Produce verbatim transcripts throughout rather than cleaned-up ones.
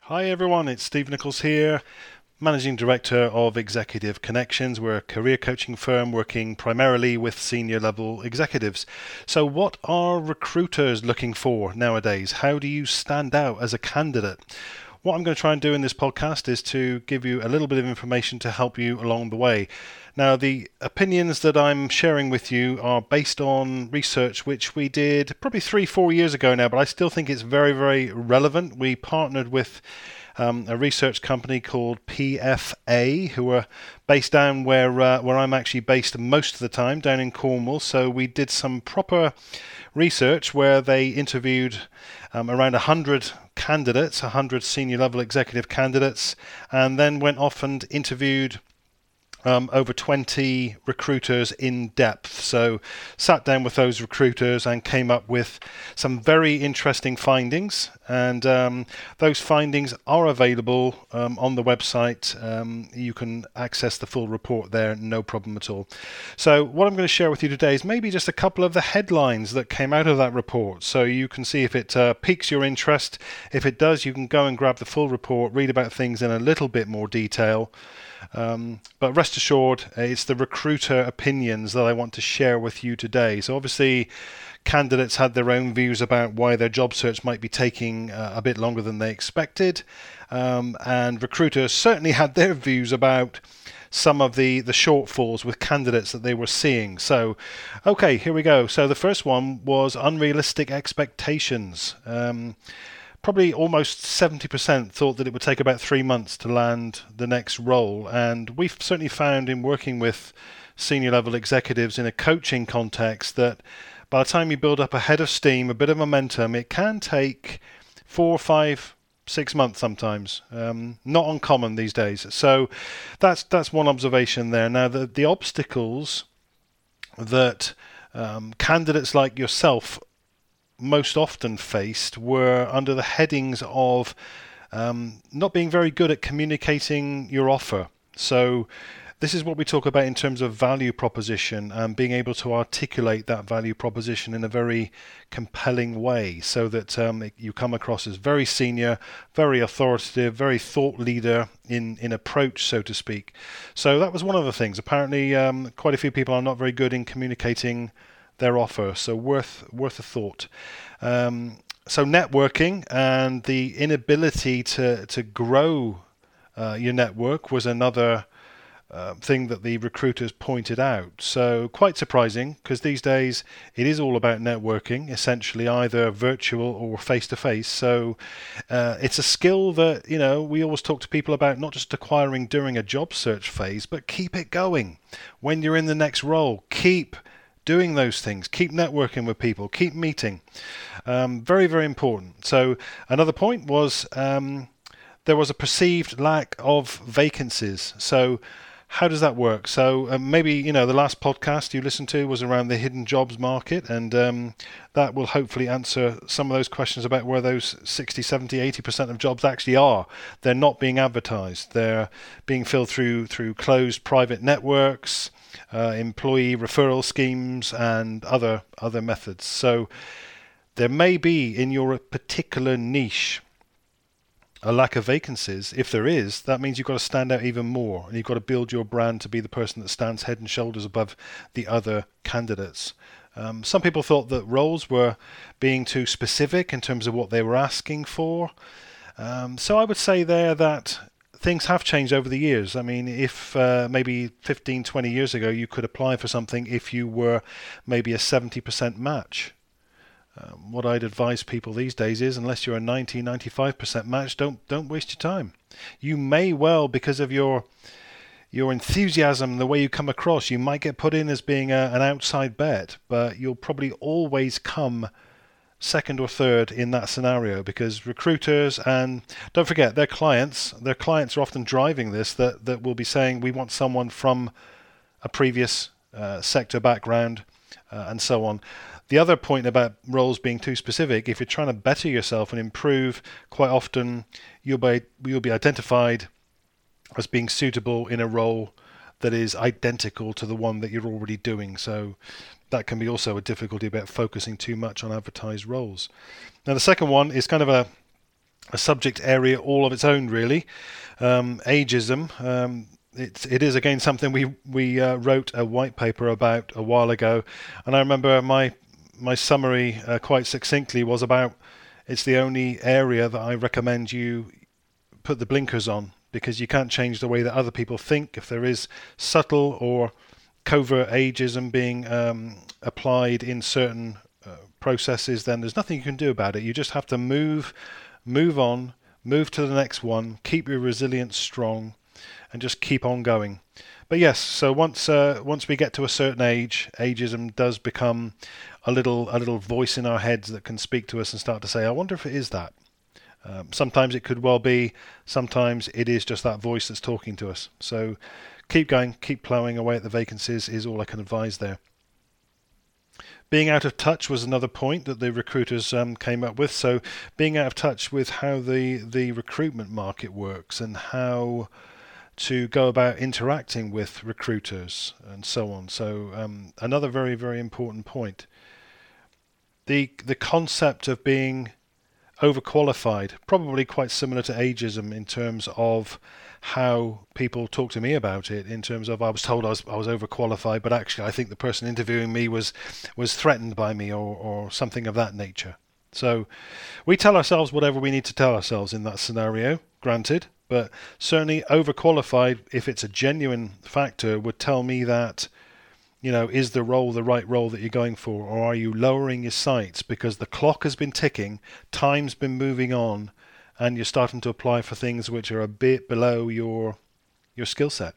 Hi everyone, it's Steve Nichols here, Managing Director of Executive Connections. We're a career coaching firm working primarily with senior level executives. So what are recruiters looking for nowadays? How do you stand out as a candidate? What I'm going to try and do in this podcast is to give you a little bit of information to help you along the way. Now, the opinions that I'm sharing with you are based on research which we did probably three, four years ago now, but I still think it's very, very relevant. We partnered with um, a research company called P F A, who are based down where uh, where I'm actually based most of the time, down in Cornwall. So we did some proper research where they interviewed um, around one hundred candidates, one hundred senior level executive candidates, and then went off and interviewed Um, over twenty recruiters in depth. So sat down with those recruiters and came up with some very interesting findings, and um, those findings are available um, on the website. Um, you can access the full report there, no problem at all. So what I'm going to share with you today is maybe just a couple of the headlines that came out of that report, so you can see if it uh, piques your interest. If it does, you can go and grab the full report, read about things in a little bit more detail. Um, but rest assured, it's the recruiter opinions that I want to share with you today. So obviously, candidates had their own views about why their job search might be taking uh, a bit longer than they expected, um, and recruiters certainly had their views about some of the, the shortfalls with candidates that they were seeing. So, okay, here we go. So the first one was unrealistic expectations. Um, Probably almost seventy percent thought that it would take about three months to land the next role. And we've certainly found in working with senior level executives in a coaching context that by the time you build up a head of steam, a bit of momentum, it can take four, five, six months sometimes. Um, not uncommon these days. So that's that's one observation there. Now, the, the obstacles that um, candidates like yourself most often faced were under the headings of um, not being very good at communicating your offer. So this is what we talk about in terms of value proposition and being able to articulate that value proposition in a very compelling way so that um, you come across as very senior, very authoritative, very thought leader in, in approach, so to speak. So that was one of the things. Apparently um, quite a few people are not very good in communicating their offer, so worth worth a thought. Um, so networking and the inability to to grow uh, your network was another uh, thing that the recruiters pointed out. So quite surprising, because these days it is all about networking, essentially either virtual or face to face. So uh, it's a skill that, you know, we always talk to people about, not just acquiring during a job search phase, but keep it going when you're in the next role. Keep doing those things, keep networking with people, keep meeting. Um, very, very important. So another point was um, there was a perceived lack of vacancies. So how does that work? So uh, maybe, you know, the last podcast you listened to was around the hidden jobs market, and um, that will hopefully answer some of those questions about where those sixty, seventy, eighty percent of jobs actually are. They're not being advertised. They're being filled through through closed private networks, Uh, employee referral schemes, and other other methods. So there may be in your particular niche a lack of vacancies. If there is, that means you've got to stand out even more, and you've got to build your brand to be the person that stands head and shoulders above the other candidates. Um, some people thought that roles were being too specific in terms of what they were asking for. Um, so I would say there that things have changed over the years. I mean, if uh, maybe fifteen, twenty years ago you could apply for something if you were maybe a seventy percent match. Um, what I'd advise people these days is, unless you're a ninety, ninety-five percent match, don't don't waste your time. You may well, because of your your enthusiasm, the way you come across, you might get put in as being a, an outside bet, but you'll probably always come second or third in that scenario, because recruiters, and don't forget, their clients, their clients are often driving this, that, that will be saying, we want someone from a previous uh, sector background, uh, and so on. The other point about roles being too specific, if you're trying to better yourself and improve, quite often you'll be, you'll be identified as being suitable in a role that is identical to the one that you're already doing. So that can be also a difficulty about focusing too much on advertised roles. Now, the second one is kind of a a subject area all of its own, really. Um, ageism. Um, It, it is again something we we uh, wrote a white paper about a while ago, and I remember my my summary uh, quite succinctly was about it's the only area that I recommend you put the blinkers on, because you can't change the way that other people think. If there is subtle or covert ageism being um, applied in certain uh, processes, then there's nothing you can do about it. You just have to move, move on, move to the next one, keep your resilience strong, and just keep on going. But yes, so once uh, once we get to a certain age, ageism does become a little a little voice in our heads that can speak to us and start to say, I wonder if it is that. Um, sometimes it could well be, sometimes it is just that voice that's talking to us. So keep going, keep ploughing away at the vacancies is all I can advise there. Being out of touch was another point that the recruiters um, came up with. So being out of touch with how the, the recruitment market works and how to go about interacting with recruiters and so on. So um, another very, very important point. The the concept of being overqualified, probably quite similar to ageism in terms of how people talk to me about it, in terms of I was told I was I was overqualified, but actually I think the person interviewing me was was threatened by me, or, or something of that nature. So we tell ourselves whatever we need to tell ourselves in that scenario, granted, but certainly overqualified, if it's a genuine factor, would tell me that, you know, is the role the right role that you're going for, or are you lowering your sights because the clock has been ticking, time's been moving on, and you're starting to apply for things which are a bit below your your skill set.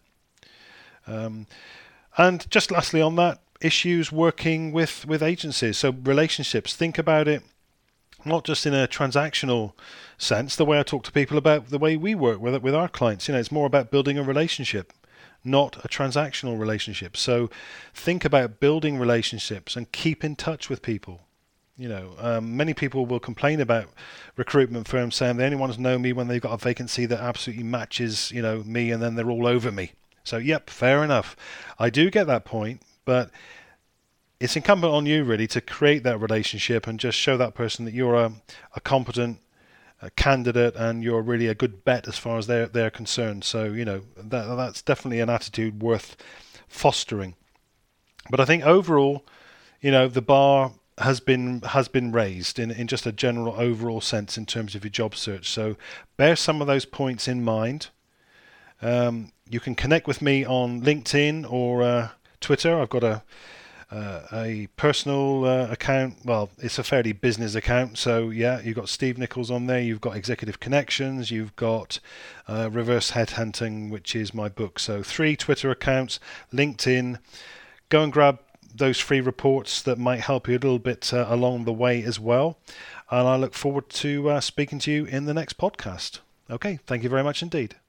Um, and just lastly on that, issues working with, with agencies. So relationships, think about it not just in a transactional sense, the way I talk to people about the way we work with with our clients. You know, it's more about building a relationship, not a transactional relationship. So think about building relationships and keep in touch with people. You know, um, many people will complain about recruitment firms saying they only want to know me when they've got a vacancy that absolutely matches, you know, me, and then they're all over me. So, yep, fair enough. I do get that point, but it's incumbent on you really to create that relationship and just show that person that you're a, a competent a candidate and you're really a good bet as far as they're they're concerned. So, you know, that that's definitely an attitude worth fostering. But I think overall, you know, the bar has been has been raised in, in just a general overall sense in terms of your job search. So bear some of those points in mind. Um, you can connect with me on LinkedIn or uh, Twitter. I've got a Uh, a personal uh, account. Well, it's a fairly business account. So yeah, you've got Steve Nichols on there. You've got Executive Connections. You've got uh, Reverse Headhunting, which is my book. So three Twitter accounts, LinkedIn. Go and grab those free reports that might help you a little bit uh, along the way as well. And I look forward to uh, speaking to you in the next podcast. Okay, thank you very much indeed.